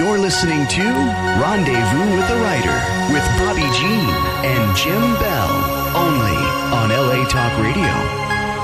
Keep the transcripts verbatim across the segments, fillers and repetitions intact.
You're listening to Rendezvous with the Writer with Bobby Jean and Jim Bell, only on L A Talk Radio.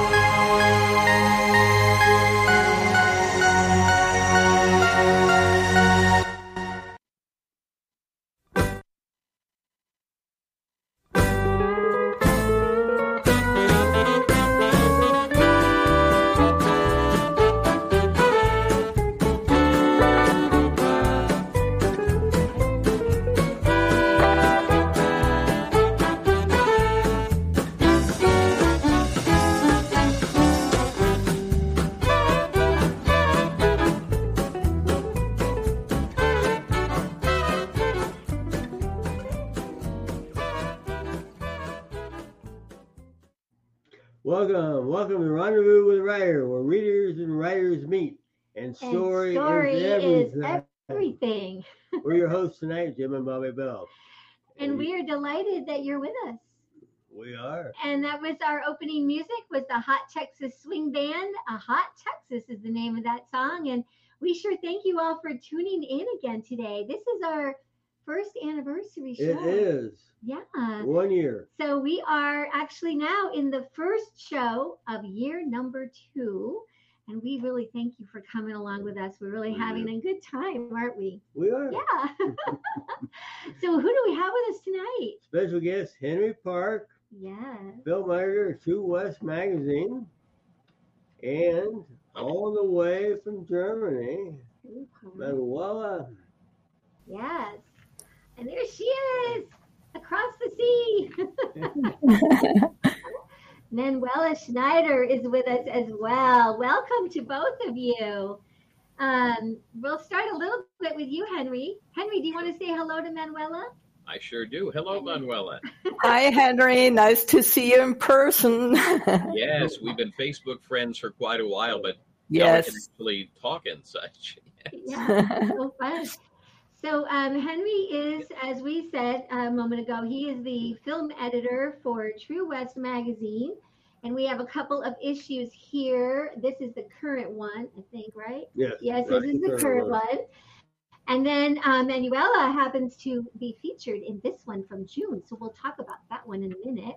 Welcome, welcome to Rendezvous with the Writer, where readers and writers meet, and story, and story is everything. Is everything. We're your hosts tonight, Jim and Bobby Bell. And, and we are delighted that you're with us. We are. And that was our opening music, was the Hot Texas Swing Band. A Hot Texas is the name of that song. And we sure thank you all for tuning in again today. This is our first anniversary show. It is. Yeah. One year. So we are actually now in the first show of year number two. And we really thank you for coming along with us. We're really having a good time, aren't we? We are. Yeah. So who do we have with us tonight? Special guest Henry Park. Yeah. Film editor of True West Magazine. And all the way from Germany, Manuela. Yes. And there she is, across the sea. Manuela Schneider is with us as well. Welcome to both of you. Um, we'll start a little bit with you, Henry. Henry, do you want to say hello to Manuela? I sure do. Hello, Manuela. Hi, Henry. Nice to see you in person. Yes, we've been Facebook friends for quite a while, but yes, now we can actually talk and such. Yes. Yeah, so fun. So um, Henry is, as we said a moment ago, he is the film editor for True West Magazine. And we have a couple of issues here. This is the current one, I think, right? Yes. Yes, right, this is the current, current one. one. And then um, Manuela happens to be featured in this one from June. So we'll talk about that one in a minute.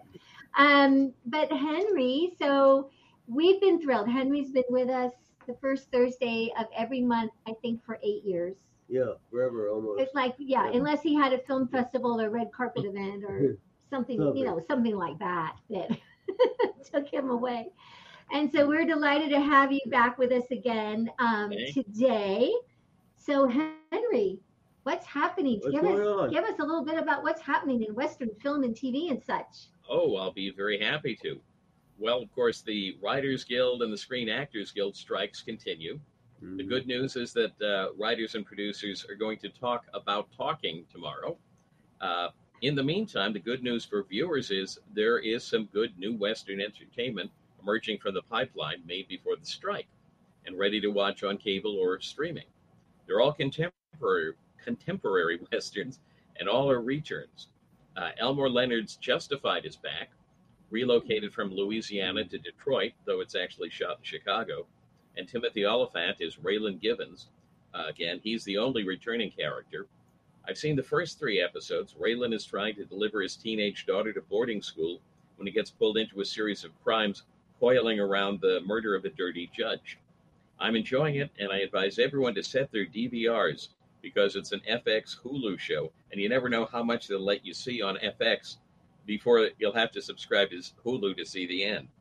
Um, but Henry, so we've been thrilled. Henry's been with us the first Thursday of every month, I think, for eight years. Yeah, forever almost. It's like, yeah, yeah, unless he had a film festival or red carpet event or something, something. you know, something like that that took him away. And so we're delighted to have you back with us again um, okay. today. So Henry, what's happening? What's give going us on? give us a little bit about what's happening in Western film and T V and such. Oh, I'll be very happy to. Well, of course, the Writers Guild and the Screen Actors Guild strikes continue. The good news is that uh, writers and producers are going to talk about talking tomorrow. Uh, in the meantime, the good news for viewers is there is some good new Western entertainment emerging from the pipeline made before the strike and ready to watch on cable or streaming. They're all contemporary, contemporary Westerns, and all are returns. Uh, Elmore Leonard's Justified is back, relocated from Louisiana to Detroit, though it's actually shot in Chicago. And Timothy Oliphant is Raylan Givens. Uh, again, he's the only returning character. I've seen the first three episodes. Raylan is trying to deliver his teenage daughter to boarding school when he gets pulled into a series of crimes coiling around the murder of a dirty judge. I'm enjoying it, and I advise everyone to set their D V Rs because it's an F X Hulu show, and you never know how much they'll let you see on F X before you'll have to subscribe to Hulu to see the end.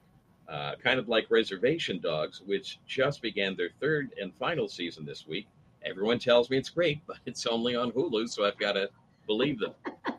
Uh, kind of like Reservation Dogs, which just began their third and final season this week. Everyone tells me it's great, but it's only on Hulu, so I've got to believe them.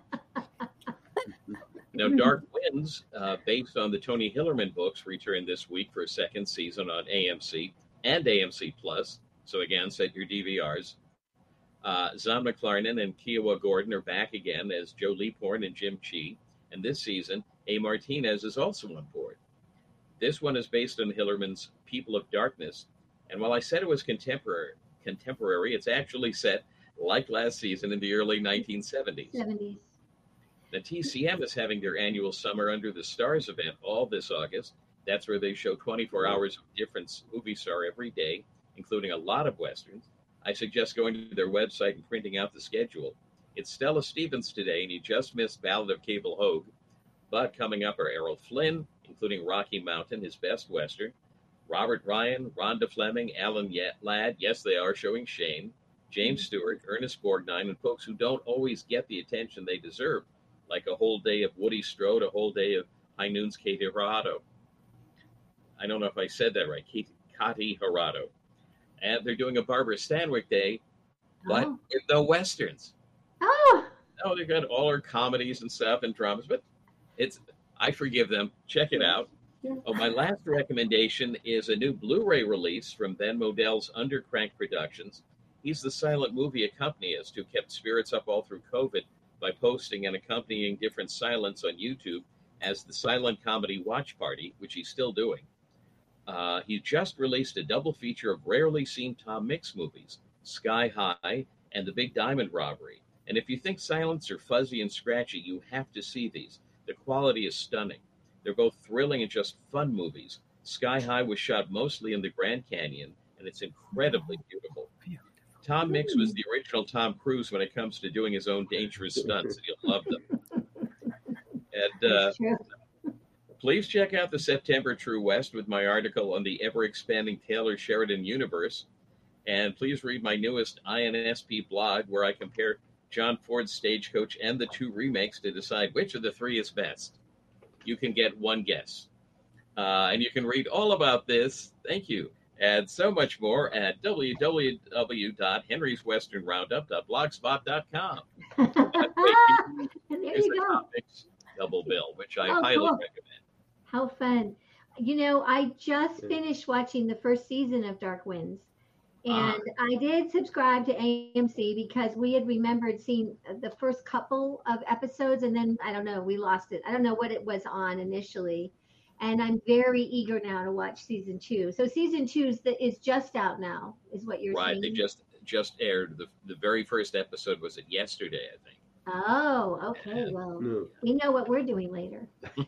Now, Dark Winds, uh, based on the Tony Hillerman books, return this week for a second season on A M C and A M C Plus. So again, set your D V Rs. Uh, Zahn McClarnon and Kiowa Gordon are back again as Joe Leaphorn and Jim Chi. And this season, A. Martinez is also on board. This one is based on Hillerman's People of Darkness. And while I said it was contemporary, contemporary, it's actually set, like last season, in the early nineteen seventies. seventies. The T C M is having their annual Summer Under the Stars event all this August. That's where they show twenty-four hours of different movie star every day, including a lot of Westerns. I suggest going to their website and printing out the schedule. It's Stella Stevens today, and you just missed Ballad of Cable Hogue. But coming up are Errol Flynn, including Rocky Mountain, his best Western, Robert Ryan, Rhonda Fleming, Alan Ladd, yes, they are showing Shane, James Stewart, Ernest Borgnine, and folks who don't always get the attention they deserve, like A Whole Day of Woody Strode, A Whole Day of High Noon's Katie Hirado. I don't know if I said that right, Katie Hirado. And they're doing a Barbara Stanwyck Day, but oh. in the Westerns. Oh! Oh, they've got all her comedies and stuff and dramas, but it's I forgive them. Check it out. Yeah. Oh, my last recommendation is a new Blu-ray release from Ben Modell's Undercrank Productions. He's the silent movie accompanist who kept spirits up all through COVID by posting and accompanying different silents on YouTube as the Silent Comedy Watch Party, which he's still doing. Uh, he just released a double feature of rarely seen Tom Mix movies, Sky High and The Big Diamond Robbery. And if you think silents are fuzzy and scratchy, you have to see these. The quality is stunning. They're both thrilling and just fun movies. Sky High was shot mostly in the Grand Canyon, and it's incredibly beautiful. Tom Mix was the original Tom Cruise when it comes to doing his own dangerous stunts, and you'll love them. And uh, please check out the September True West with my article on the ever-expanding Taylor Sheridan universe. And please read my newest I N S P blog, where I compare John Ford's Stagecoach and the two remakes to decide which of the three is best. You can get one guess. Uh, and you can read all about this, thank you, and so much more at w w w dot henrys western roundup dot blogspot dot com. There Here's you the go. Comics double bill, which I Oh, highly cool. recommend. How fun. You know, I just finished watching the first season of Dark Winds. And I did subscribe to A M C because we had remembered seeing the first couple of episodes, and then, I don't know, we lost it. I don't know what it was on initially. And I'm very eager now to watch season two. So season two is, the, is just out now, is what you're Right, saying? they just just aired. The, the very first episode was it yesterday, I think. Oh, okay. Well, No. we know what we're doing later.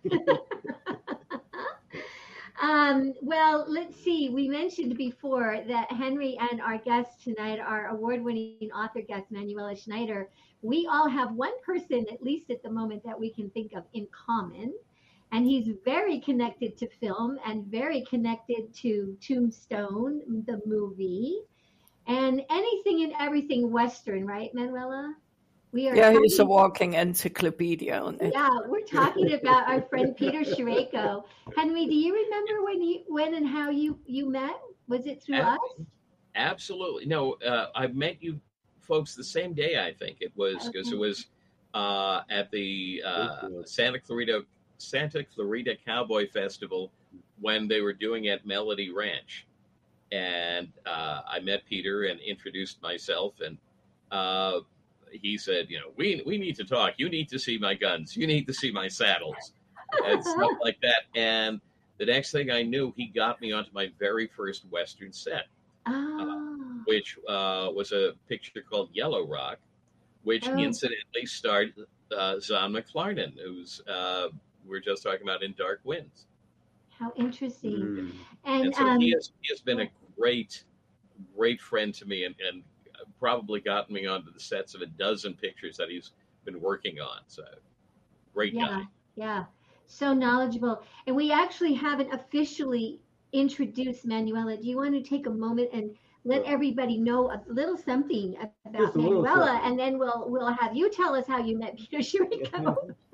um, well, let's see. We mentioned before that Henry and our guest tonight, our award-winning author guest, Manuela Schneider, we all have one person, at least at the moment, that we can think of in common. And he's very connected to film and very connected to Tombstone, the movie, and anything and everything Western, right, Manuela? We are Yeah, talking, he's a walking encyclopedia on it. yeah, we're talking about our friend Peter Shireko. Henry, do you remember when you when and how you you met? Was it through Ab- us? Absolutely. No, uh, I met you folks the same day, I think it was, because Okay. it was uh, at the uh, Santa Clarita Santa Clarita Cowboy Festival when they were doing at Melody Ranch. And uh, I met Peter and introduced myself, and uh, he said, you know, we we need to talk. You need to see my guns. You need to see my saddles and stuff like that. And the next thing I knew, he got me onto my very first Western set, Oh, which uh, was a picture called Yellow Rock, which Oh. incidentally starred uh, Zahn McClarnon, who's uh, we were just talking about in Dark Winds. how interesting. Mm. And And so um, he, has, he has been a great, great friend to me, and, and probably gotten me onto the sets of a dozen pictures that he's been working on. So, great yeah, guy. yeah, so knowledgeable. And we actually haven't officially introduced Manuela. Do you want to take a moment and let Sure. everybody know a little something about Just a little Manuela, something. and then we'll we'll have you tell us how you met Peter Shireko.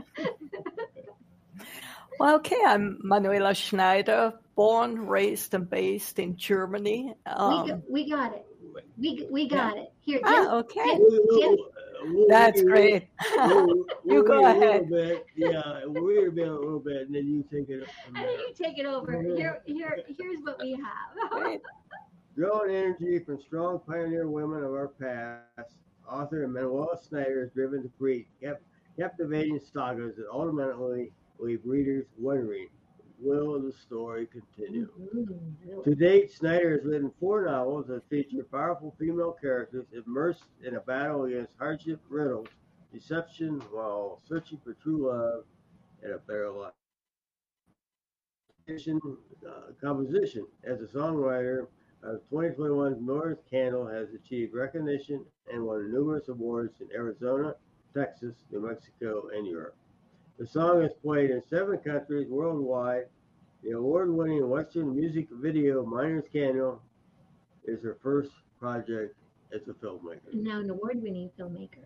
Well, okay, I'm Manuela Schneider, born, raised, and based in Germany. we, Um, got, we got it. We we got it. Here, Jim, ah, okay, Jim, We'll- Jim, we'll- we'll that's read- great. We'll, You we'll go read a ahead. little bit. Yeah, we'll read a bit, a little bit, and then you take it from and then there. you take it over. Here, here, here's what we have. Great. Drawing energy from strong pioneer women of our past, author Manuela Schneider is driven to create cap- captivating sagas that ultimately leave readers wondering, will the story continue? Mhm. To date, Snyder has written four novels that feature powerful female characters immersed in a battle against hardship, riddles, deception, while searching for true love and a better life. Uh, composition. As a songwriter, Uh, twenty twenty-one's North Candle has achieved recognition and won numerous awards in Arizona, Texas, New Mexico, and Europe. The song is played in seven countries worldwide. The award-winning Western music video Miner's Candle is her first project as a filmmaker. Now an award-winning filmmaker.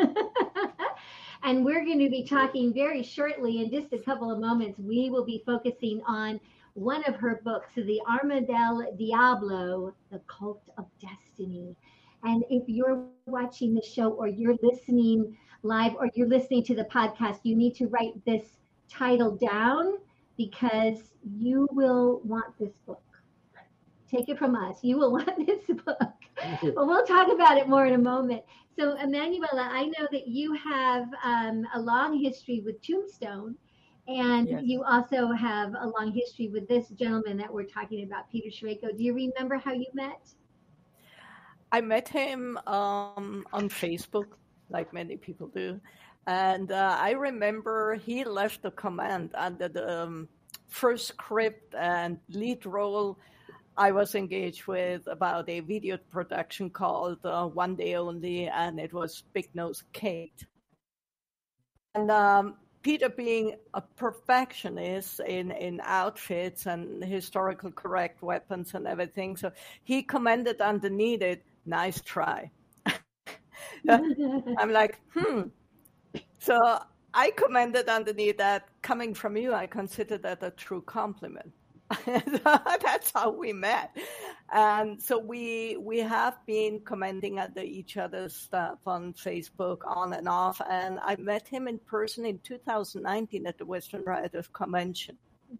And we're going to be talking very shortly, in just a couple of moments, we will be focusing on one of her books, The Arma del Diablo, The Cult of Destiny. And if you're watching the show or you're listening live or you're listening to the podcast, you need to write this title down because you will want this book. Take it from us. You will want this book. But we'll talk about it more in a moment. So, Emanuela, I know that you have um, a long history with Tombstone, and Yes. you also have a long history with this gentleman that we're talking about, Peter Sherayko. Do you remember how you met? I met him um, on Facebook, like many people do. And uh, I remember he left a comment under the um, first script and lead role I was engaged with about a video production called uh, One Day Only, and it was Big Nose Kate. And um, Peter, being a perfectionist in, in outfits and historical correct weapons and everything, so he commented underneath it, "Nice try." I'm like, hmm. So I commented underneath that, coming from you, I consider that a true compliment. That's how we met. And so we we have been commenting under each other's stuff on Facebook on and off. And I met him in person in two thousand nineteen at the Western Writers Convention.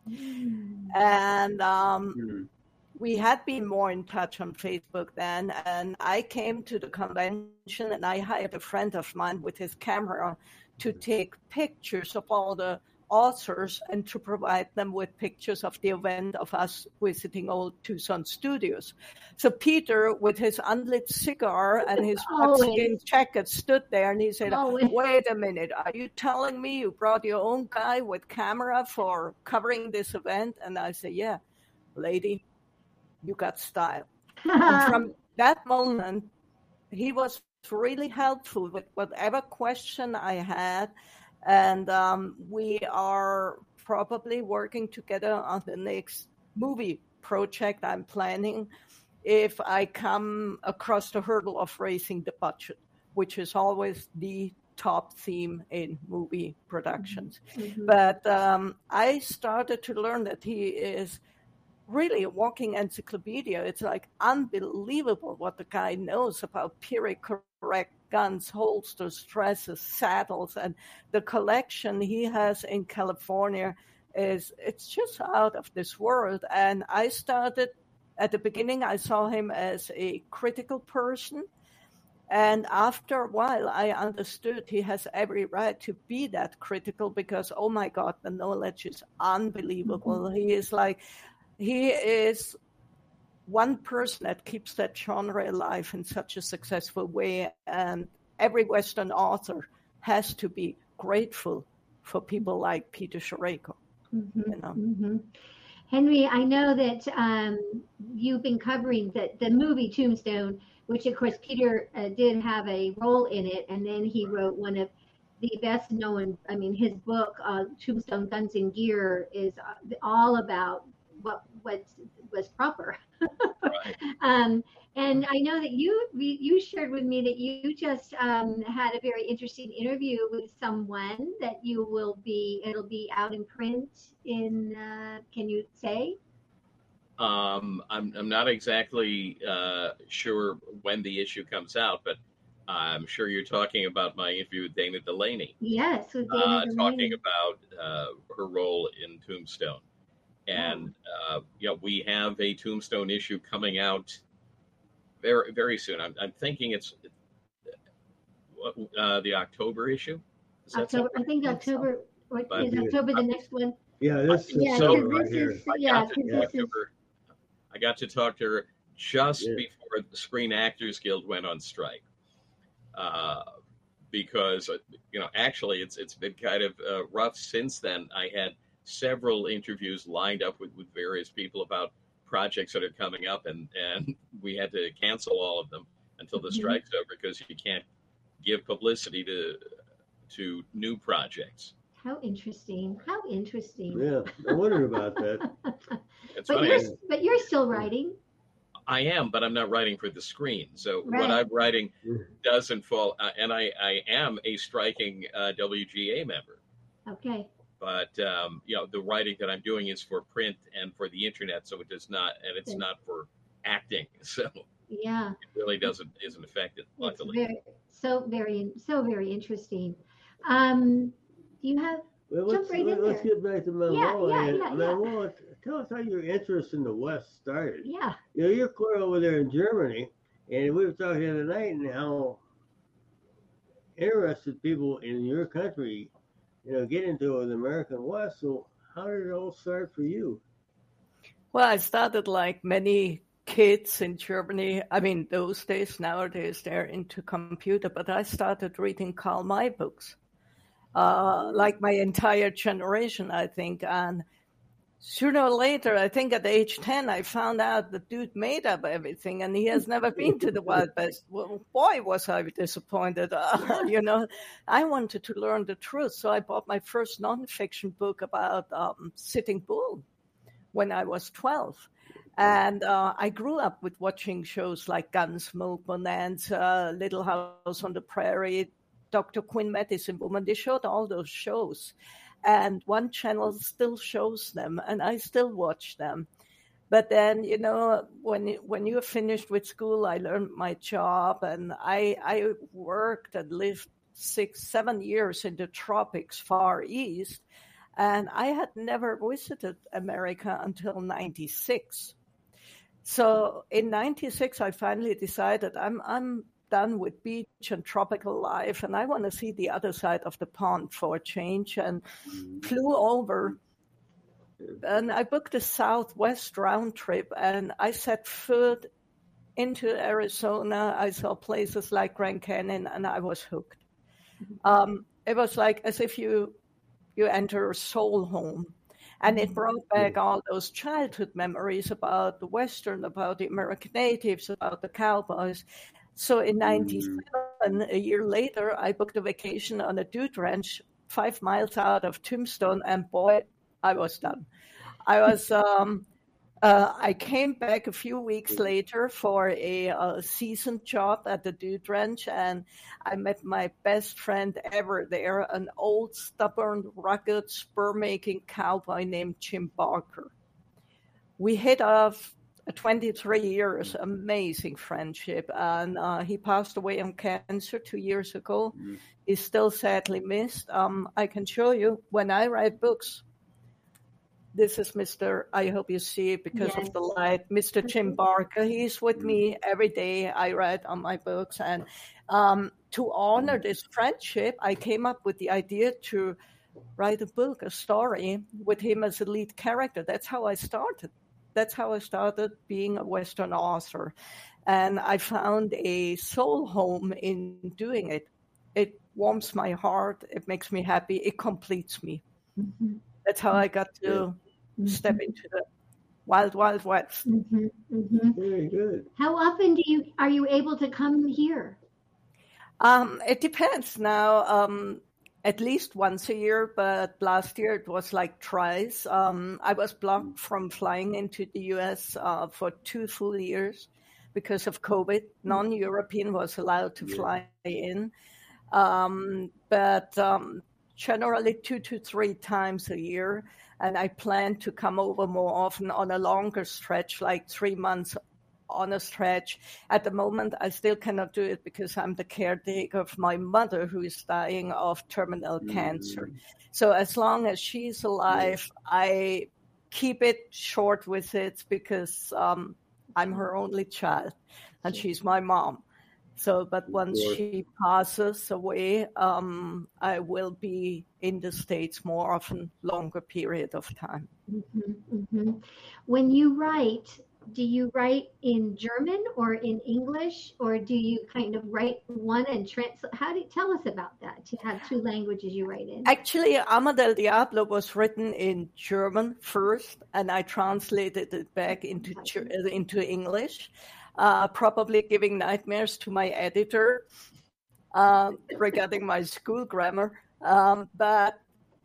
And um, Mm-hmm. we had been more in touch on Facebook then. And I came to the convention and I hired a friend of mine with his camera to take pictures of all the authors and to provide them with pictures of the event of us visiting old Tucson studios. So Peter, with his unlit cigar and his buckskin jacket, stood there and he said, Always. "Wait a minute, are you telling me you brought your own guy with camera for covering this event?" And I said, "Yeah, lady, you got style." And from that moment, he was really helpful with whatever question I had. And um, we are probably working together on the next movie project I'm planning if I come across the hurdle of raising the budget, which is always the top theme in movie productions. Mhm. But um, I started to learn that he is really a walking encyclopedia. It's like unbelievable what the guy knows about period correct guns, holsters, dresses, saddles, and the collection he has in California is, it's just out of this world. And I started, at the beginning, I saw him as a critical person. And after a while, I understood he has every right to be that critical because, oh my God, the knowledge is unbelievable. Mm-hmm. He is like, he is one person that keeps that genre alive in such a successful way. And every Western author has to be grateful for people like Peter Sherayko. Mm-hmm. You know? Mm-hmm. Henry, I know that um, you've been covering the, the movie Tombstone, which of course Peter uh, did have a role in it. And then he wrote one of the best known, I mean, his book, uh, Tombstone Guns and Gear, is all about what what was proper. Right. um, and I know that you you shared with me that you just um, had a very interesting interview with someone that you will be, it'll be out in print in, uh, can you say? Um, I'm, I'm not exactly uh, sure when the issue comes out, but I'm sure you're talking about my interview with Dana Delaney. Yes, with Dana uh, Delaney. Talking about uh, her role in Tombstone. And, uh, you know, we have a Tombstone issue coming out very, very soon. I'm, I'm thinking it's uh, the October issue. Is that October, something? I think October, what, But- is October the next one? Yeah, this is Yeah, so because right this here. is, I yeah, got to because talk this to is, her. I got to talk to her just Yeah. before the Screen Actors Guild went on strike, uh, because uh, you know actually it's it's been kind of uh, rough since then. I had several interviews lined up with, with various people about projects that are coming up, and, and we had to cancel all of them until the Mhm. strike's over because you can't give publicity to to new projects. How interesting. How interesting. Yeah, I wondered about that. It's But funny. you're I, but you're still writing. I am, but I'm not writing for the screen. So Right. what I'm writing doesn't fall. Uh, and I, I am a striking uh, W G A member. Okay. But um, you know, the writing that I'm doing is for print and for the internet, so it does not, and it's Okay. not for acting. So Yeah. it really doesn't isn't affected. It's Luckily, very so very so very interesting. Um, do you have Well, Jump let's, right in let's there. get back to Manuel. yeah, and yeah, yeah. Manuel, tell us how your interest in the West started. yeah. You know, you're clear over there in Germany, and we were talking the other night and how interested people in your country, you know, get into the American West. So how did it all start for you? Well, I started like many kids in Germany. I mean, those days, nowadays, they're into computer, but I started reading Karl May books, uh, like my entire generation, I think. And sooner or later, I think at age ten, I found out the dude made up everything and he has never been to the Wild West. Well, boy, was I disappointed. Uh, you know, I wanted to learn the truth. So I bought my first nonfiction book about um, Sitting Bull when I was twelve. And uh, I grew up with watching shows like Gunsmoke, Bonanza, Little House on the Prairie, Doctor Quinn, Medicine Woman. They showed all those shows. And one channel still shows them, and I still watch them. But then, you know, when when you're finished with school, I learned my job, and I I worked and lived six, seven years in the tropics, Far East, and I had never visited America until ninety-six. So in ninety-six, I finally decided I'm I'm done with beach and tropical life, and I want to see the other side of the pond for a change, and flew over. And I booked a Southwest round trip, and I set foot into Arizona. I saw places like Grand Canyon, and I was hooked. Um, it was like as if you you enter a soul home. And it brought back all those childhood memories about the Western, about the American natives, about the cowboys. So in ninety-seven, a year later, I booked a vacation on a dude ranch five miles out of Tombstone, and boy, I was done. I was, um, uh, I came back a few weeks later for a, a seasoned job at the dude ranch, and I met my best friend ever there, an old, stubborn, rugged, spur-making cowboy named Jim Barker. We hit off twenty-three years, amazing friendship, and uh, he passed away on cancer two years ago. Mm. He's still sadly missed. Um, I can show you when I write books. This is Mister I hope you see it because yes. of the light. Mister Jim Barker. He's with me every day. I write on my books, and um, to honor this friendship, I came up with the idea to write a book, a story with him as a lead character. That's how I started. That's how I started being a Western author. And I found a soul home in doing it. It warms my heart. It makes me happy. It completes me. Mm-hmm. That's how I got to mm-hmm. step into the wild, wild west. Mm-hmm. Mm-hmm. Very good. How often do you are you able to come here? Um, it depends now. Um, At least once a year, but last year it was like twice. Um, I was blocked from flying into the U S uh, for two full years because of COVID. Non-European was allowed to fly in, um, but um, generally two to three times a year. And I plan to come over more often on a longer stretch, like three months on a stretch. At the moment, I still cannot do it because I'm the caretaker of my mother who is dying of terminal mm. cancer. So as long as she's alive, yes. I keep it short with it because um, I'm her only child and she's my mom. So, but once yes. she passes away, um, I will be in the States more often, longer period of time. Mm-hmm, mm-hmm. When you write, do you write in German or in English, or do you kind of write one and translate? How do you tell us about that, to have two languages you write in? Actually, Ama del Diablo was written in German first, and I translated it back into into English, uh, probably giving nightmares to my editor uh, regarding my school grammar. Um, but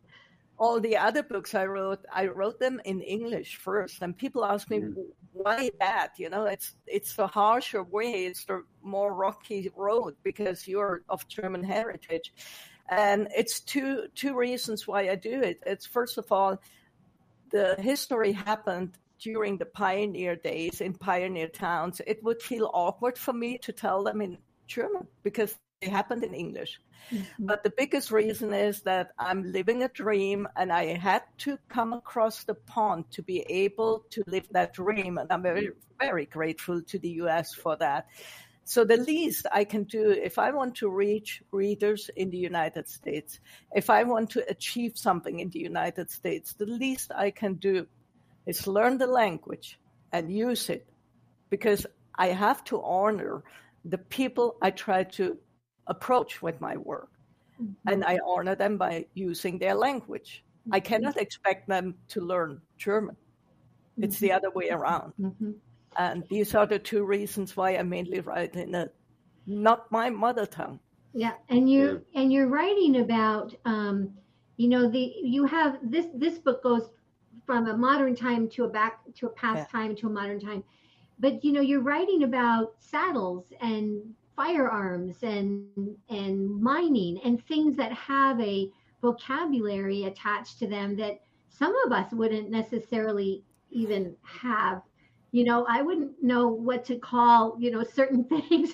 all the other books I wrote, I wrote them in English first, and people ask me, why that? You know, it's it's the harsher way, it's the more rocky road because you're of German heritage. And it's two two reasons why I do it. It's first of all, the history happened during the pioneer days in pioneer towns. It would feel awkward for me to tell them in German because they happened in English. Mm-hmm. But the biggest reason is that I'm living a dream, and I had to come across the pond to be able to live that dream. And I'm very, very grateful to the U S for that. So the least I can do, if I want to reach readers in the United States, if I want to achieve something in the United States, the least I can do is learn the language and use it, because I have to honor the people I try to approach with my work. Mm-hmm. And I honor them by using their language. Mm-hmm. I cannot expect them to learn German. Mm-hmm. It's the other way around. Mm-hmm. And these are the two reasons why I mainly write in a not my mother tongue. Yeah, and you're and you're writing about, um, you know, the you have this this book goes from a modern time to a back to a past yeah. time to a modern time, but you know, you're writing about saddles and firearms and and mining and things that have a vocabulary attached to them that some of us wouldn't necessarily even have. You know, I wouldn't know what to call, you know, certain things.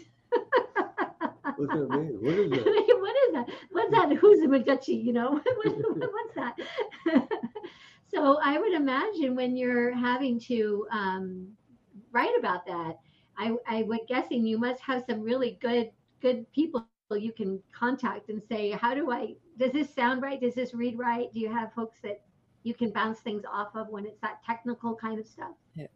What's that mean? What is that? What is that? What's that? Who's a Maguchi? You know, what's that? So I would imagine when you're having to um, write about that, I, I would guessing you must have some really good good people you can contact and say, how do I, does this sound right? Does this read right? Do you have folks that you can bounce things off of when it's that technical kind of stuff? Yeah.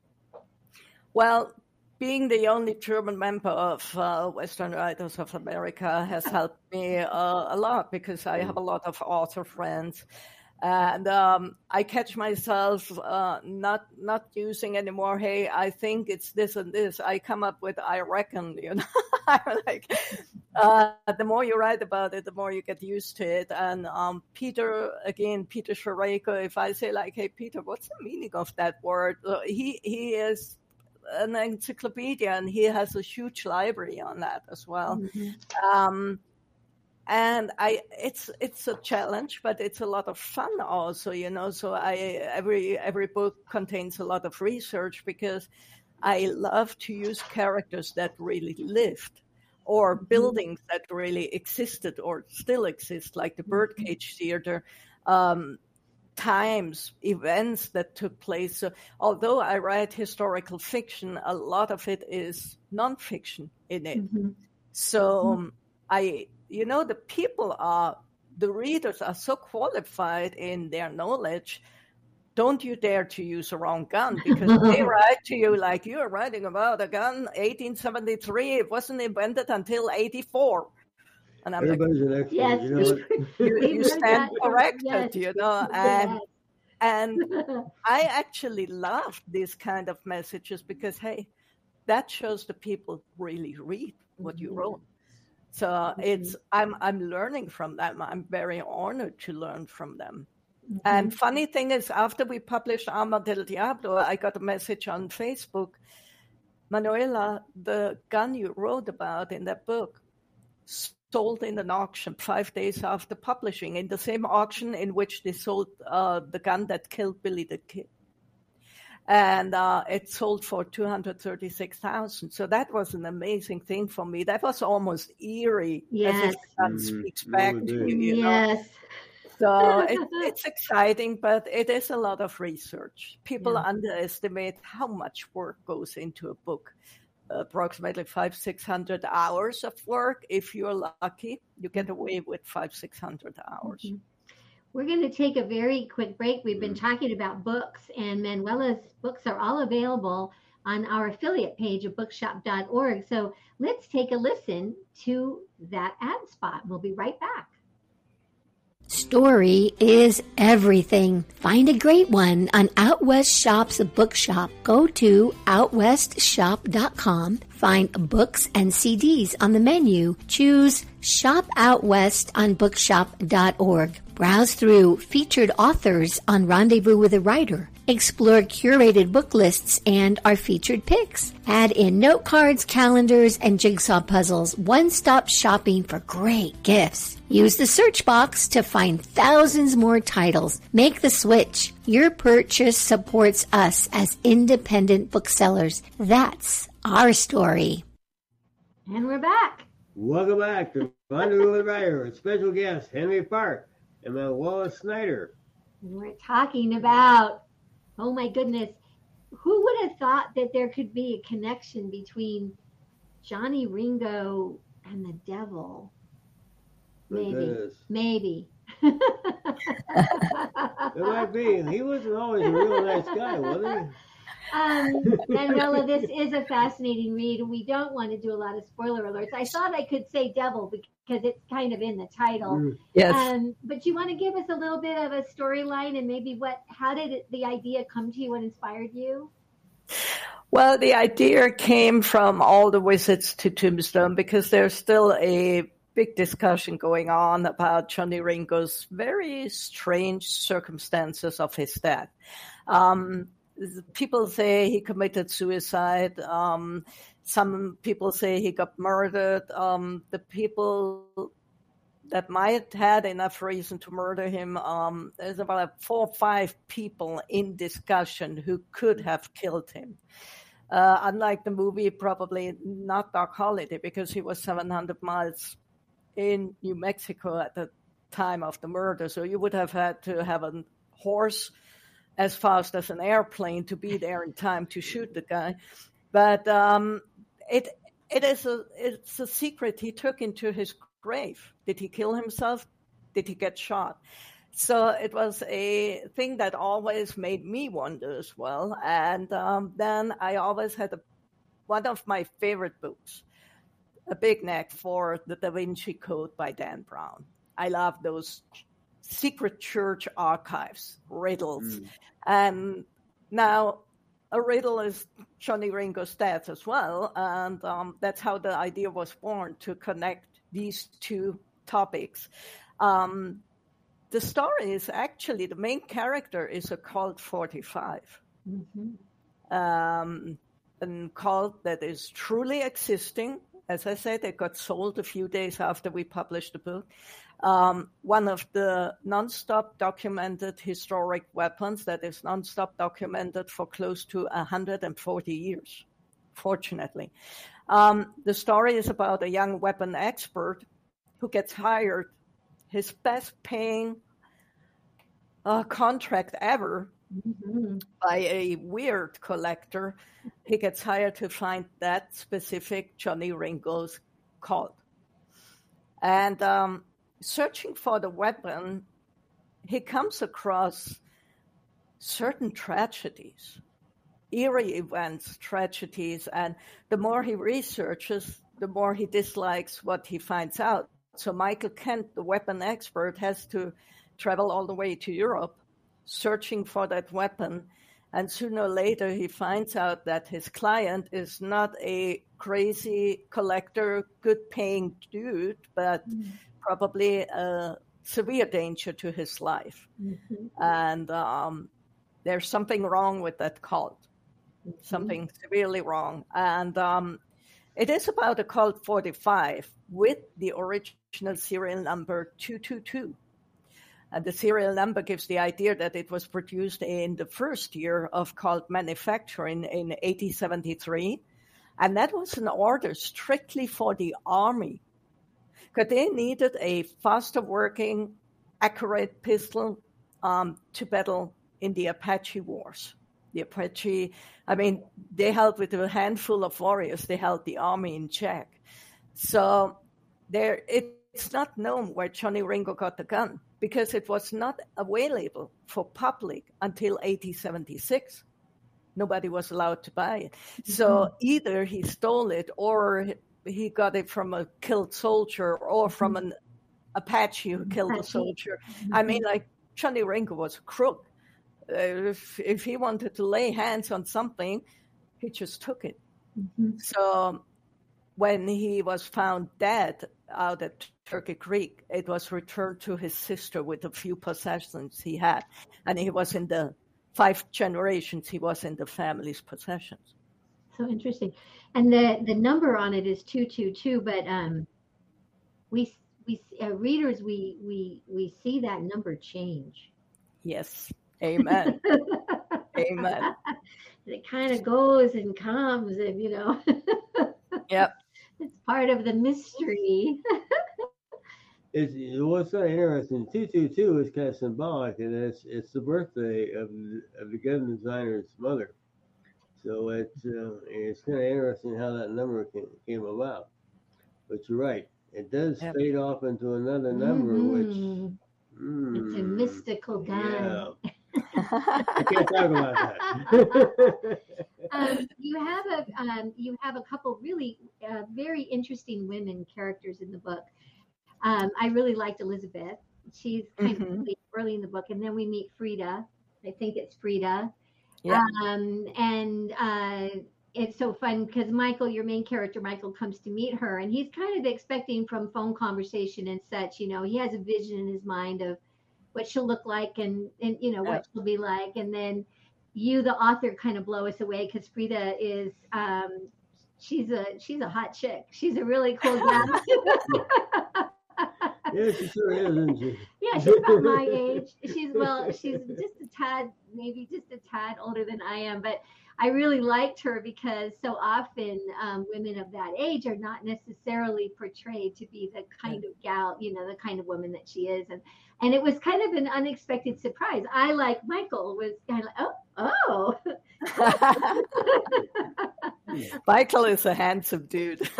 Well, being the only German member of uh, Western Writers of America has helped me uh, a lot, because I have a lot of author friends. And um, I catch myself uh, not not using anymore, hey, I think it's this and this. I come up with, I reckon, you know. I'm like, uh, the more you write about it, the more you get used to it. And um, Peter, again, Peter Shareko, if I say like, hey, Peter, what's the meaning of that word? Uh, he he is an encyclopedia, and he has a huge library on that as well. Mm-hmm. Um, And I, it's it's a challenge, but it's a lot of fun also, you know. So I every every book contains a lot of research, because I love to use characters that really lived, or buildings that really existed or still exist, like the Birdcage Theater, um, times, events that took place. So although I write historical fiction, a lot of it is nonfiction in it. Mm-hmm. So um, I. You know, the people are, the readers are so qualified in their knowledge. Don't you dare to use a wrong gun, because they write to you like, you're writing about a gun, eighteen seventy-three. It wasn't invented until eighty-four. And I'm Everybody's like, an expert. Yes. You know you, you stand corrected, yes. you know. And, yes. and I actually love these kind of messages, because, hey, that shows the people really read what mm-hmm. you wrote. So mm-hmm. it's I'm I'm learning from them. I'm very honored to learn from them. Mm-hmm. And funny thing is, after we published Ama del Diablo, I got a message on Facebook. Manuela, the gun you wrote about in that book sold in an auction five days after publishing, in the same auction in which they sold uh, the gun that killed Billy the Kid. And uh, it sold for two hundred thirty-six thousand dollars. So that was an amazing thing for me. That was almost eerie. Yes. As if the gun mm, speaks back to you, you yes. know. So it, it's exciting, but it is a lot of research. People yeah. underestimate how much work goes into a book. Approximately five, six hundred hours of work. If you're lucky, you get away with five, six hundred hours. Mm-hmm. We're going to take a very quick break. We've been talking about books, and Manuela's books are all available on our affiliate page of bookshop dot org. So let's take a listen to that ad spot. We'll be right back. Story is everything. Find a great one on Out West Shop's bookshop. Go to out west shop dot com. Find books and C Ds on the menu. Choose Shop Out West on bookshop dot org. Browse through featured authors on Rendezvous with a Writer. Explore curated book lists and our featured picks. Add in note cards, calendars, and jigsaw puzzles. One-stop shopping for great gifts. Use the search box to find thousands more titles. Make the switch. Your purchase supports us as independent booksellers. That's our story. And we're back. Welcome back to Rendezvous with a Writer with special guest Henry Park and Manuela Snyder. We're talking about, oh my goodness, who would have thought that there could be a connection between Johnny Ringo and the devil? Maybe. Maybe. It might be. He wasn't always a real nice guy, was he? Um, Manuela, this is a fascinating read. We don't want to do a lot of spoiler alerts. I thought I could say devil because it's kind of in the title. Yes. Um, but you want to give us a little bit of a storyline and maybe what, how did it, the idea come to you? What inspired you? Well, the idea came from all the visits to Tombstone because there's still a big discussion going on about Johnny Ringo's very strange circumstances of his death. Um, people say he committed suicide. Um, some people say he got murdered. Um, the people that might had enough reason to murder him, um, there's about four or five people in discussion who could have killed him. Uh, unlike the movie, probably not Doc Holliday because he was seven hundred miles in New Mexico at the time of the murder. So you would have had to have a horse as fast as an airplane to be there in time to shoot the guy. But um, it it is a it's a secret he took into his grave. Did he kill himself? Did he get shot? So it was a thing that always made me wonder as well. And um, then I always had a, one of my favorite books, A Big Neck for the Da Vinci Code by Dan Brown. I love those secret church archives, riddles. Mm. And now a riddle is Johnny Ringo's death as well. And um, that's how the idea was born, to connect these two topics. Um, the story is actually, the main character is a Colt forty-five. Mm-hmm. Um, a Colt that is truly existing. As I said, it got sold a few days after we published the book. Um, one of the non-stop documented historic weapons that is non-stop documented for close to one hundred forty years, fortunately. Um, the story is about a young weapon expert who gets hired, his best paying uh, contract ever, mm-hmm. by a weird collector. He gets hired to find that specific Johnny Ringo's Colt. And um, searching for the weapon, he comes across certain tragedies, eerie events, tragedies, and the more he researches, the more he dislikes what he finds out. So Michael Kent, the weapon expert, has to travel all the way to Europe, searching for that weapon. And sooner or later, he finds out that his client is not a crazy collector, good-paying dude, but mm-hmm. probably a severe danger to his life. Mm-hmm. And um, there's something wrong with that Colt, mm-hmm. something severely wrong. And um, it is about a Colt forty-five with the original serial number two two two. And the serial number gives the idea that it was produced in the first year of Colt manufacturing in eighteen seventy-three. And that was an order strictly for the Army, because they needed a faster working, accurate pistol um, to battle in the Apache Wars. The Apache, I mean, they held with a handful of warriors, they held the Army in check. So there, it's not known where Johnny Ringo got the gun, because it was not available for public until eighteen seventy-six. nobody was allowed to buy it. So either he stole it or he got it from a killed soldier or from an Apache who killed a soldier. I mean, like Johnny Ringo was a crook. Uh, if, if he wanted to lay hands on something, he just took it. Mm-hmm. So when he was found dead out at Turkey Creek, it was returned to his sister with a few possessions he had. And he was in the five generations, he was in the family's possessions. So interesting. And the, the number on it is two two two, but um, we we uh, readers, we, we, we see that number change. Yes. Amen. Amen. It kind of goes and comes, and you know. Yep. It's part of the mystery. It's what's so interesting. Two two two is kind of symbolic, and it's it's the birthday of the, of the gun designer's mother. So it's uh, it's kind of interesting how that number came, came about. But you're right; it does yep. fade off into another number, mm-hmm. which mm, it's a mystical gun. Yeah. I can't talk about that. um, you have a um, you have a couple really uh, very interesting women characters in the book. Um, I really liked Elizabeth. She's kind mm-hmm. of early, early in the book, and then we meet Frida. I think it's Frida. Yeah. Um, and uh, it's so fun because Michael, your main character, Michael, comes to meet her, and he's kind of expecting from phone conversation and such. You know, he has a vision in his mind of what she'll look like and, and you know, yeah. what she'll be like. And then you, the author, kind of blow us away because Frida is, um, she's a, she's a hot chick. She's a really cool gal. Yeah, she sure is, isn't she? Yeah, she's about my age. She's, well, she's just a tad, maybe just a tad older than I am, but I really liked her because so often um, women of that age are not necessarily portrayed to be the kind of gal, you know, the kind of woman that she is. And and it was kind of an unexpected surprise. I, like Michael, was kind of like, oh, oh. Michael is a handsome dude.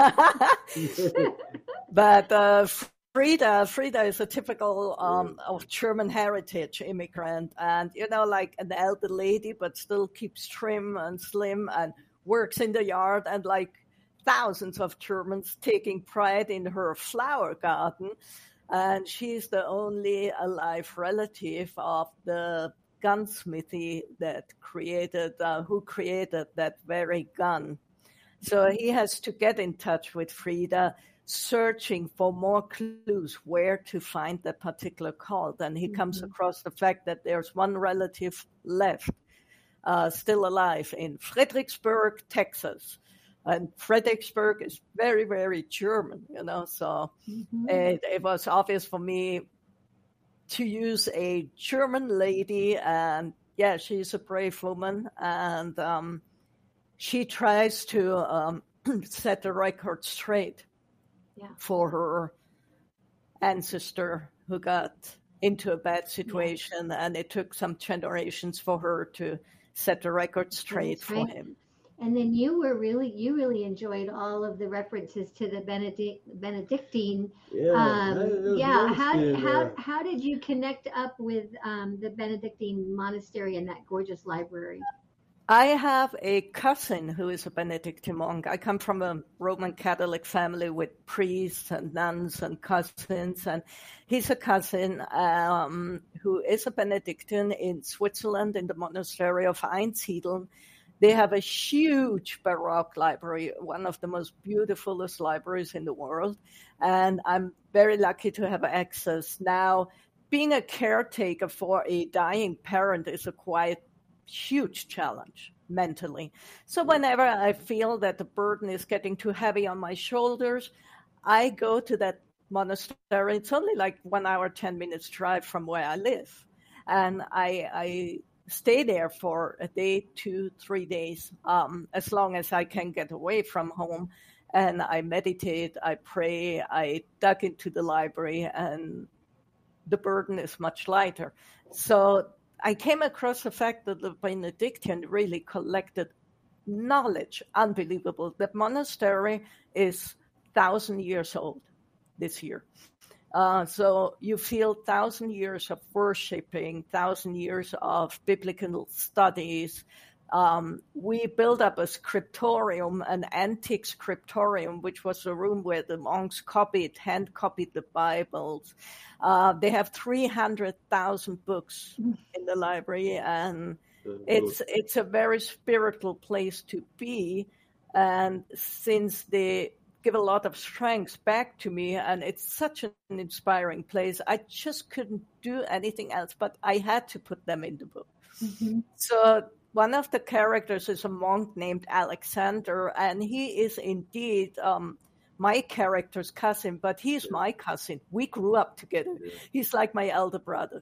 But uh, Frida, Frida is a typical um, of German heritage immigrant, and you know, like an elder lady, but still keeps trim and slim and works in the yard, and like thousands of Germans taking pride in her flower garden. And she's the only alive relative of the gunsmithy that created, uh, who created that very gun. So he has to get in touch with Frida, searching for more clues where to find that particular cult. And he mm-hmm. comes across the fact that there's one relative left, uh, still alive in Fredericksburg, Texas. And Fredericksburg is very, very German, you know, so mm-hmm. it, it was obvious for me to use a German lady. And yeah, she's a brave woman. And um, she tries to um, set the record straight. Yeah. For her ancestor who got into a bad situation, yeah. and it took some generations for her to set the record straight for right. him. And then you were really, you really enjoyed all of the references to the Benedict, Benedictine. Yeah, um, yeah. How good, how uh, how did you connect up with um, the Benedictine monastery and that gorgeous library? I have a cousin who is a Benedictine monk. I come from a Roman Catholic family with priests and nuns and cousins, and he's a cousin um, who is a Benedictine in Switzerland in the monastery of Einsiedeln. They have a huge Baroque library, one of the most beautifulest libraries in the world, and I'm very lucky to have access. Now, being a caretaker for a dying parent is a quite huge challenge mentally. So whenever I feel that the burden is getting too heavy on my shoulders, I go to that monastery. It's only like one hour, ten minutes drive from where I live. And I, I stay there for a day, two, three days, um, as long as I can get away from home. And I meditate, I pray, I dug into the library, and the burden is much lighter. So I came across the fact that the Benedictine really collected knowledge, unbelievable. The monastery is thousand years old this year. Uh, so you feel thousand years of worshiping, thousand years of biblical studies, Um, we built up a scriptorium, an antique scriptorium, which was a room where the monks copied, hand copied the Bibles. Uh, they have three hundred thousand books in the library, and it's it's a very spiritual place to be. And since they give a lot of strength back to me, and it's such an inspiring place, I just couldn't do anything else, but I had to put them in the book. Mm-hmm. So one of the characters is a monk named Alexander, and he is indeed um, my character's cousin, but he's my cousin. We grew up together. He's like my elder brother.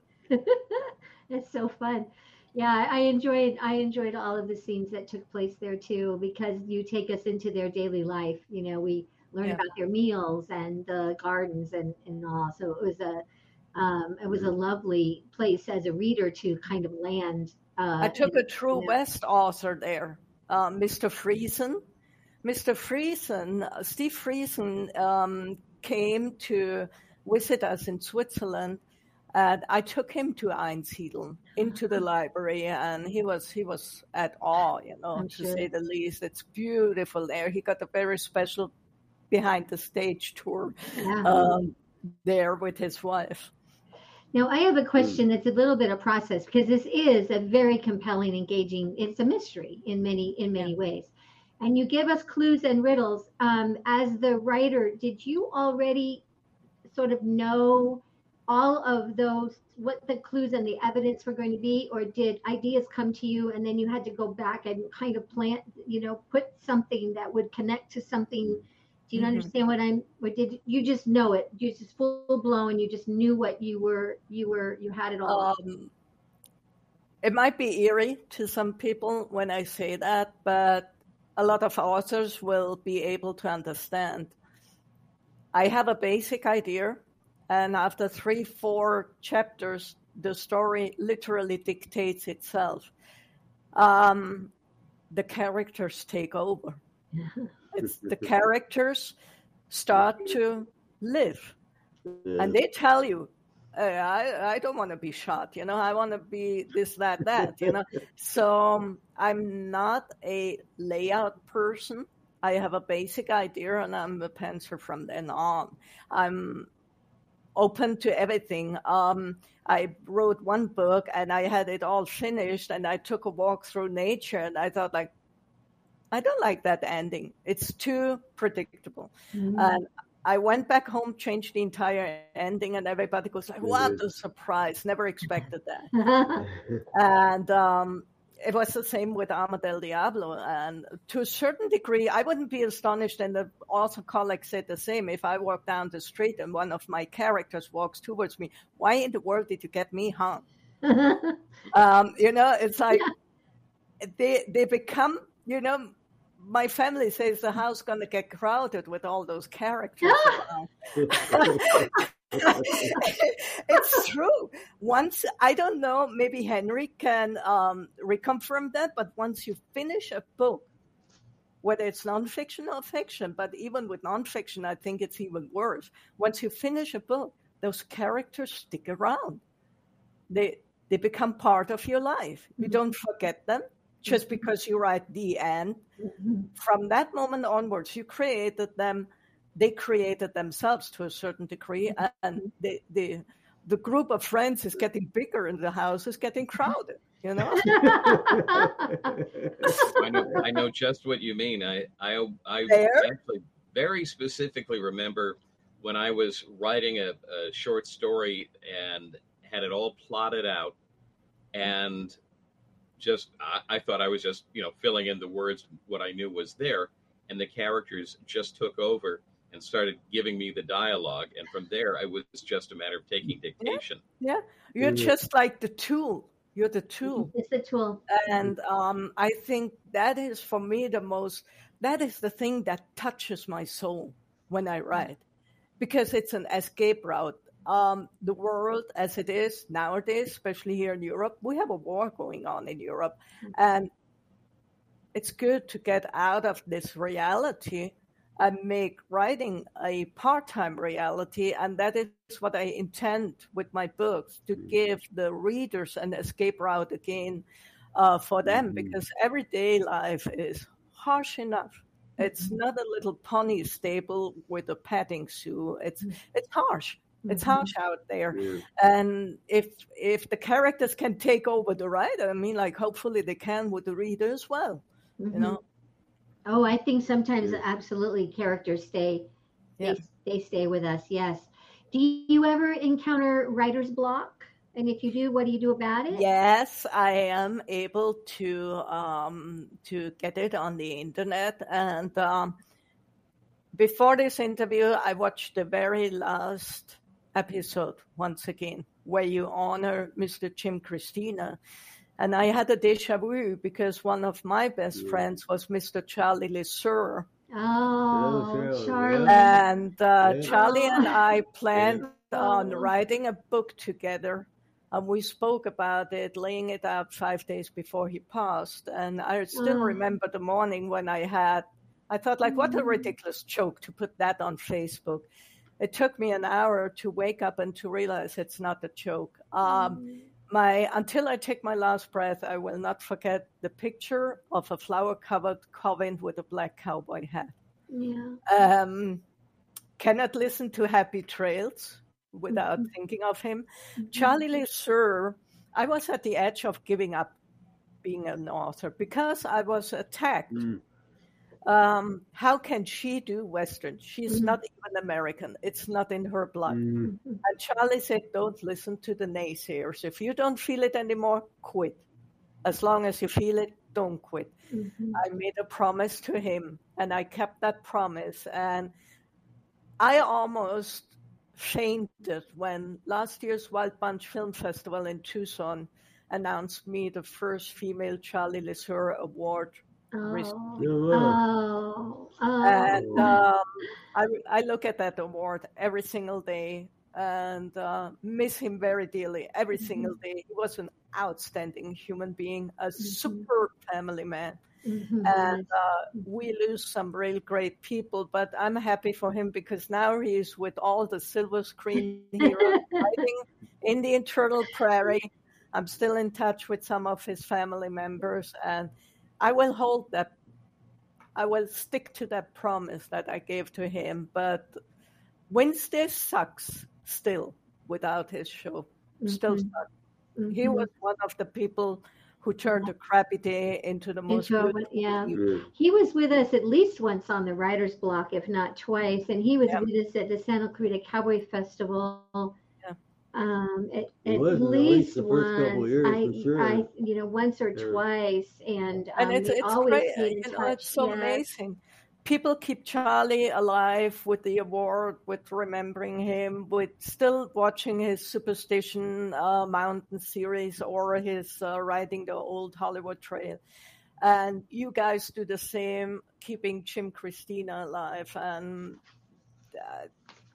That's so fun. Yeah, I enjoyed I enjoyed all of the scenes that took place there too, because you take us into their daily life. You know, we learn yeah. about their meals and the gardens and, and all. So it was a um, it was a lovely place as a reader to kind of land. Uh, I took and, a True you know. West author there, uh, Mister Friesen. Mister Friesen, uh, Steve Friesen um, came to visit us in Switzerland. And I took him to Einsiedeln, into the library, and he was he was at awe, you know, I'm to sure. say the least. It's beautiful there. He got a very special behind the stage tour yeah. um, there with his wife. Now, I have a question that's a little bit of process, because this is a very compelling, engaging, it's a mystery in many in many yeah. ways. And you give us clues and riddles. Um, as the writer, did you already sort of know all of those, what the clues and the evidence were going to be, or did ideas come to you and then you had to go back and kind of plant, you know, put something that would connect to something? Do you mm-hmm. understand what I'm, or did you just know it? You just full blown, you just knew what you were, you were, you had it all. Um, it might be eerie to some people when I say that, but a lot of authors will be able to understand. I have a basic idea. And after three, four chapters, the story literally dictates itself. Um, the characters take over. It's the characters start to live. Yeah. And they tell you, hey, I, I don't want to be shot, you know, I want to be this, that, that, you know. So um, I'm not a layout person. I have a basic idea, and I'm a penciler from then on. I'm open to everything. Um, I wrote one book and I had it all finished, and I took a walk through nature, and I thought, like, I don't like that ending. It's too predictable. Mm-hmm. And I went back home, changed the entire ending, and everybody goes like, what a surprise. Never expected that. And um, it was the same with Arma del Diablo. And to a certain degree, I wouldn't be astonished, and the author colleague said the same, if I walk down the street and one of my characters walks towards me, why in the world did you get me hung? um, you know, it's like yeah. they they become, you know, my family says the house going to get crowded with all those characters. It's true. Once, I don't know, maybe Henry can um, reconfirm that, but once you finish a book, whether it's nonfiction or fiction, but even with nonfiction, I think it's even worse. Once you finish a book, those characters stick around. They they become part of your life. You don't forget them just because you write the end. Mm-hmm. From that moment onwards, you created them. They created themselves to a certain degree, and the, the the group of friends is getting bigger, and the house is getting crowded. You know. I know. I know just what you mean. I I I there? actually very specifically remember when I was writing a, a short story and had it all plotted out, and just I, I thought I was just you know filling in the words what I knew was there, and the characters just took over and started giving me the dialogue. And from there, I was just a matter of taking dictation. Yeah, yeah. You're mm-hmm. just like the tool. You're the tool. It's the tool. And um, I think that is, for me, the most, that is the thing that touches my soul when I write. Because it's an escape route. Um, the world as it is nowadays, especially here in Europe, we have a war going on in Europe. Mm-hmm. And it's good to get out of this reality and make writing a part-time reality, and that is what I intend with my books, to give the readers an escape route again, uh, for them, Mhm. because everyday life is harsh enough. It's not a little pony stable with a petting zoo. It's it's harsh. It's Mhm. harsh out there. Yeah. And if if the characters can take over the writer, I mean, like hopefully they can with the reader as well. You Mhm. know, Oh, I think sometimes Yeah. absolutely characters stay, yeah. they they stay with us. Yes. Do you ever encounter writer's block? And if you do, what do you do about it? Yes, I am able to um, to get it on the internet. And um, before this interview, I watched the very last episode once again, where you honor Mister Jim Christina. And I had a deja vu because one of my best Yeah. friends was Mister Charlie LeSueur. Oh, Charlie, Charlie. yeah. And uh, Yeah. Charlie and I planned Oh. on writing a book together. And we spoke about it, laying it out five days before he passed. And I still Oh. remember the morning when I had, I thought, like, what a Mm. ridiculous joke to put that on Facebook. It took me an hour to wake up and to realize it's not a joke. Um, my until I take my last breath, I will not forget the picture of a flower-covered coffin with a black cowboy hat. Yeah. Um, cannot listen to Happy Trails without Mhm. thinking of him. Mhm. Charlie LeSueur, I was at the edge of giving up being an author because I was attacked. Mm. Um, how can she do Western? She's Mhm. not even American. It's not in her blood. Mm. Mhm. And Charlie said, don't listen to the naysayers. If you don't feel it anymore, quit. As long as you feel it, don't quit. Mhm. I made a promise to him, and I kept that promise. And I almost fainted when last year's Wild Bunch Film Festival in Tucson announced me the first female Charlie LeSueur award. Oh. Yeah. Oh. Oh. And um, I, I look at that award every single day and uh, miss him very dearly every single day. He was an outstanding human being, a superb family man. Mhm. And uh, we lose some real great people, but I'm happy for him because now he's with all the silver screen heroes fighting in the Eternal Prairie. I'm still in touch with some of his family members, and I will hold that. I will stick to that promise that I gave to him. But Wednesday sucks still without his show. Still Mhm. sucks. Mhm. He was one of the people who turned a crappy day into the most Into a- beautiful yeah. evening. Yeah. He was with us at least once on the writer's block, if not twice, and he was Yeah. with us at the Santa Clarita Cowboy Festival. Yeah. Um, at, He at was at least least the first couple once, years, I, for sure. I, you know, once or Yeah. twice, and um, And it's, we it's always great. stayed in You know, touch. it's so Yes. amazing. People keep Charlie alive with the award, with remembering him, with still watching his Superstition uh, Mountain series or his uh, riding the old Hollywood Trail. And you guys do the same, keeping Jim Christina alive. And uh,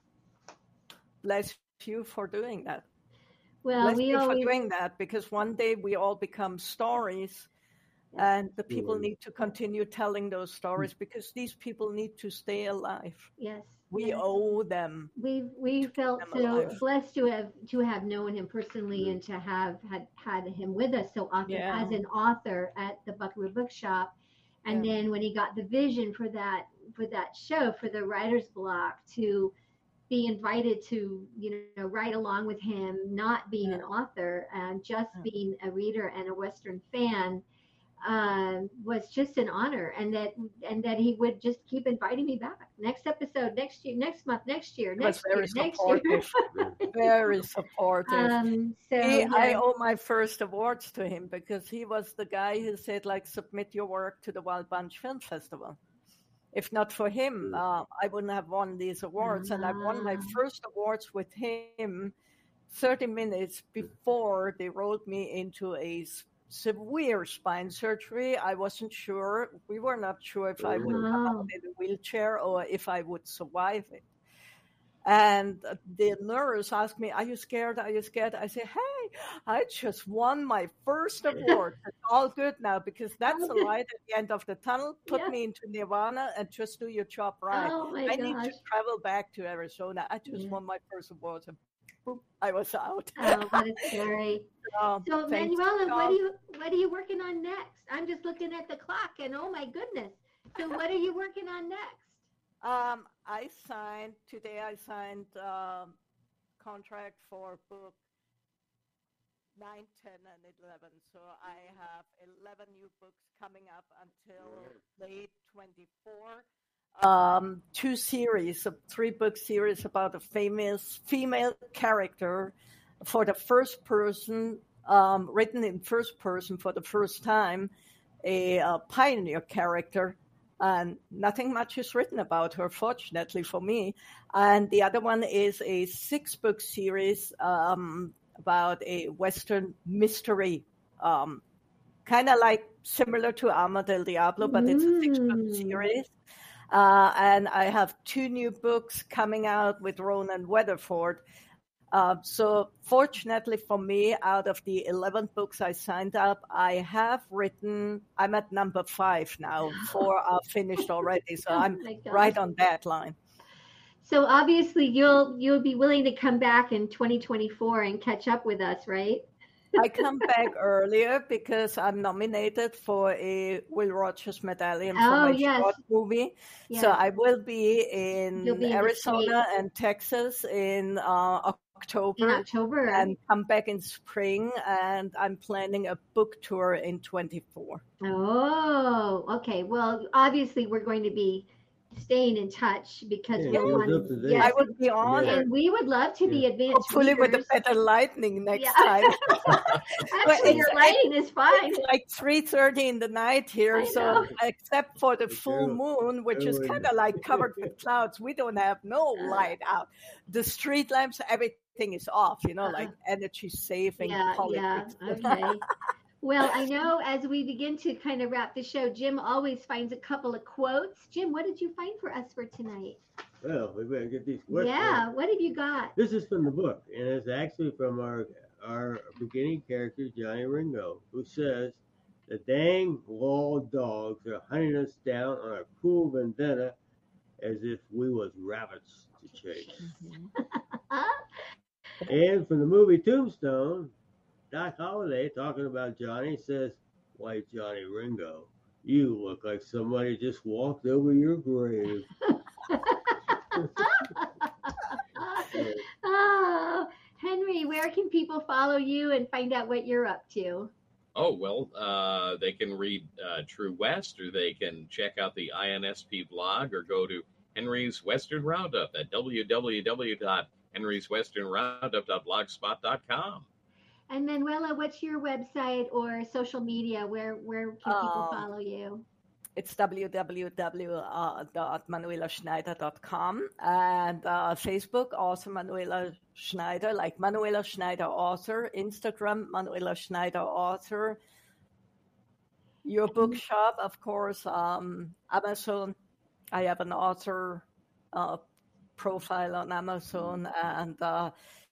bless you for doing that. Well, Bless we you for always, doing that, because one day we all become stories. Yeah. And the people Mhm. need to continue telling those stories because these people need to stay alive. yes, We yes. owe them. we we felt them so alive. blessed to have to have known him personally and to have had had him with us so often Yeah. as an author at the Buckaroo Bookshop. And Yeah. then when he got the vision for that for that show, for the writer's block, to be invited to, you know, write along with him, not being Yeah. an author and just Yeah. being a reader and a Western fan, um, was just an honor. And that and that he would just keep inviting me back. Next episode, next year, next month, next year, He was next year, very next year. supportive. Very supportive. Um, so He, I yeah. owe my first awards to him because he was the guy who said, like, submit your work to the Wild Bunch Film Festival. If not for him, uh, I wouldn't have won these awards. And I won my Ah. first awards with him thirty minutes before they rolled me into a s- severe spine surgery. I wasn't sure. We were not sure if I would come Wow. out in a wheelchair or if I would survive it. And the nurse asked me, are you scared? Are you scared? I said, hey, I just won my first award. It's all good now because that's the light at the end of the tunnel. Put Yeah. me into Nirvana and just do your job right. Oh my I need gosh. to travel back to Arizona. I just Yeah. won my first award. boom, I was out. Oh, what a story. Um, So, thanks Manuela, God. what are you what are you working on next? I'm just looking at the clock, and oh my goodness. So, what are you working on next? Um, I signed today. I signed um, contract for book nine, ten, and eleven. So I have eleven new books coming up until late twenty-four. Um, two series, a three-book series about a famous female character for the first person, um, written in first person for the first time, a, a pioneer character. And nothing much is written about her, fortunately for me. And the other one is a six-book series um, about a Western mystery, um, kind of like similar to Alma del Diablo, but it's a six-book Mm. series. Uh, and I have two new books coming out with Ronan Weatherford. Uh, so fortunately for me, out of the eleven books I signed up, I have written, I'm at number five now. Four are finished already. So Oh I'm my gosh. right on that line. So obviously you'll you'll be willing to come back in twenty twenty-four and catch up with us, right? I come back earlier because I'm nominated for a Will Rogers Medallion for Oh, my yes. short movie. Yeah. So I will be in, You'll be in the Arizona States. and Texas in uh, October. in October. And come back in spring, and I'm planning a book tour in twenty-four. Oh, okay. Well, obviously we're going to be staying in touch because Yeah, we keep us want up to date. yes, I would be honored, and we would love to be advanced hopefully with a readers. better lightning next Yeah. time. Actually, it's your like- lighting is fine. It's like three thirty in the night here, I so know. except for the Me full too. moon, which is Oh, kind yeah. of like covered with clouds, we don't have no light out. The street lamps, everything is off, you know, like energy saving Yeah, yeah. politics. Okay. Well, I know as we begin to kind of wrap the show, Jim always finds a couple of quotes. Jim, what did you find for us for tonight? Well, we better get these quick. Yeah, what have you got? This is from the book, and it's actually from our our beginning character, Johnny Ringo, who says, "The dang law dogs are hunting us down on a cruel vendetta as if we was rabbits to chase." And from the movie Tombstone, Doc Holliday, talking about Johnny, says, "Why, Johnny Ringo, you look like somebody just walked over your grave." Oh, Henry, where can people follow you and find out what you're up to? Oh, well, uh, they can read uh, True West, or they can check out the I N S P blog, or go to Henry's Western Roundup at w w w dot henrys western roundup dot blogspot dot com. And Manuela, what's your website or social media? Where where can people Um, follow you? It's w w w dot manuela schneider dot com, and uh, Facebook, also Manuela Schneider, like Manuela Schneider author, Instagram, Manuela Schneider author, your bookshop, of course, um, Amazon. I have an author uh, profile on Amazon, and uh,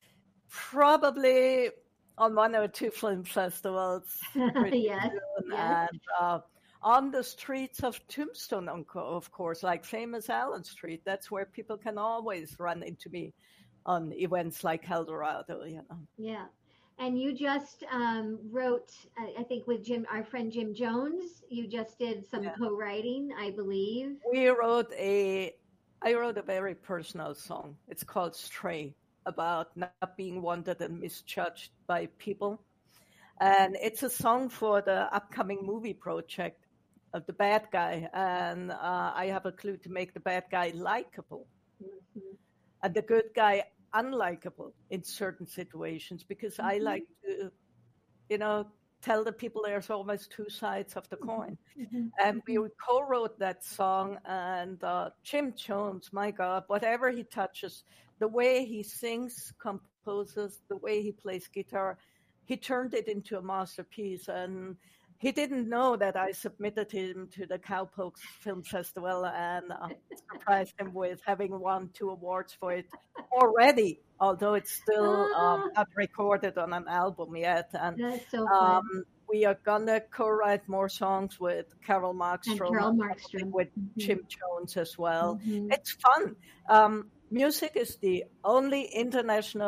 probably on one or two film festivals. pretty Yes, soon, yes. And uh, on the streets of Tombstone, of course, like famous Allen Street. That's where people can always run into me on events like Eldorado, you know. Yeah. And you just um, wrote, I I think with Jim, our friend Jim Jones, you just did some Yeah. co-writing, I believe. We wrote a, I wrote a very personal song. It's called Stray, about not being wanted and misjudged by people. And it's a song for the upcoming movie project of The Bad Guy. And uh, I have a clue to make the bad guy likable Mhm. and the good guy unlikable in certain situations, because I Mhm. like to, you know, tell the people there's always two sides of the coin. Mhm. And we co-wrote that song, and uh, Jim Jones, my God, whatever he touches, the way he sings, composes, the way he plays guitar, he turned it into a masterpiece. And he didn't know that I submitted him to the Cowpokes Film Festival, and uh, surprised him with having won two awards for it already, although it's still um, not recorded on an album yet. And That's so fun. um, we are gonna co-write more songs with Carol Markstrom, Carol and Markstrom. with Mhm. Jim Jones as well. Mhm. It's fun. Um, music is the only international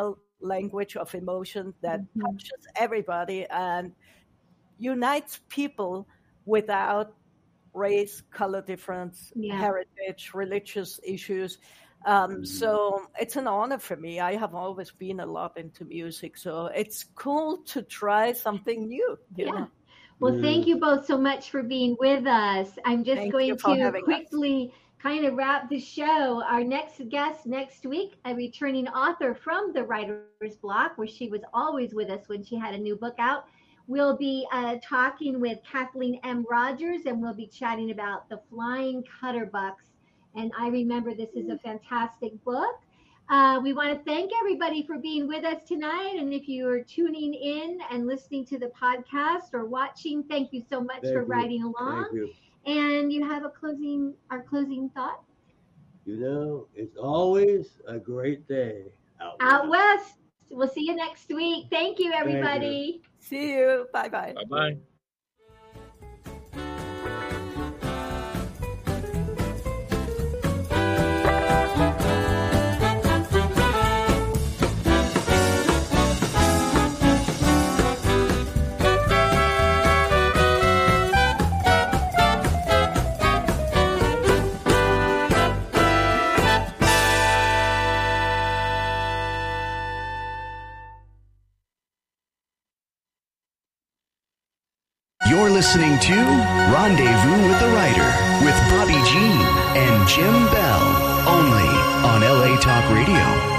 language of emotion that Mhm. touches everybody and unites people without race, color difference, Yeah. heritage, religious issues. Um, so it's an honor for me. I have always been a lot into music, so it's cool to try something new. You Yeah. know? Well, thank you both so much for being with us. I'm just Thank going you for to having us. quickly kind of wrap the show. Our next guest next week, a returning author from the Writer's Block, where she was always with us when she had a new book out. We'll be uh, talking with Kathleen M. Rogers, and we'll be chatting about The Flying Cutterbucks. And I remember this is a fantastic book. Uh, we want to thank everybody for being with us tonight. And if you are tuning in and listening to the podcast or watching, thank you so much Thank for you. riding along. Thank you. And you have a closing, our closing thought? You know, it's always a great day out, Out west. We'll see you next week. Thank you, you. everybody. See you. Bye bye. Bye bye. You're listening to Rendezvous with the Writer with Bobby Jean and Jim Bell, only on L A Talk Radio.